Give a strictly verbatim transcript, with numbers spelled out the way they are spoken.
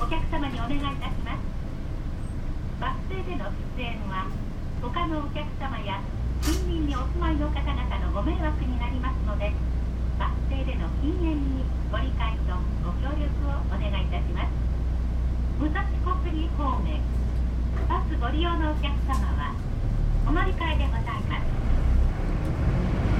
お客様にお願いいたします。バス停での出演は他のお客様や近隣にお住まいの方々のご迷惑になりますので、バス停での禁煙にご理解とご協力をお願いいたします。武蔵小杉方面バスご利用のお客様はお乗り換えでございます。